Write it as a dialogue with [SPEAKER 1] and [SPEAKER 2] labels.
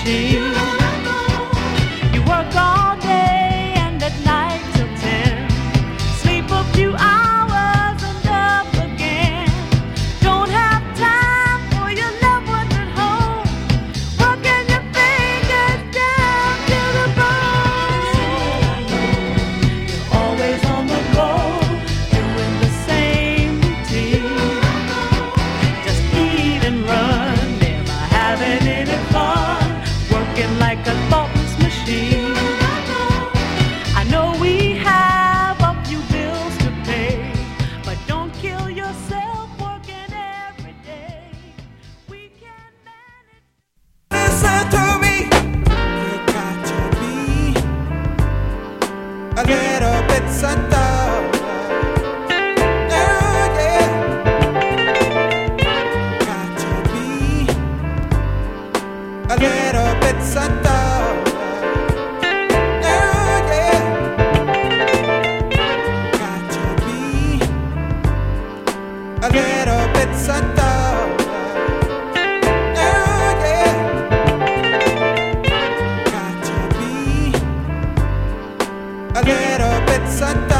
[SPEAKER 1] machine. You work all day and at night till 10. Sleep a few hours and up again. Don't have time for your loved ones at home. Working your fingers down to the bone. You're always on the go, doing the same routine. Just eat and run, never having any fun. Working like a thoughtless machine. I know we have a few bills to pay, but don't kill yourself working every day. We can manage.
[SPEAKER 2] Listen to me. You got to be a little bit sundown. Yeah, yeah. Got to be a little bit sundown. Yeah, yeah. Got to be a little bit sundown. Yeah, yeah. Got to be a little bit sundown.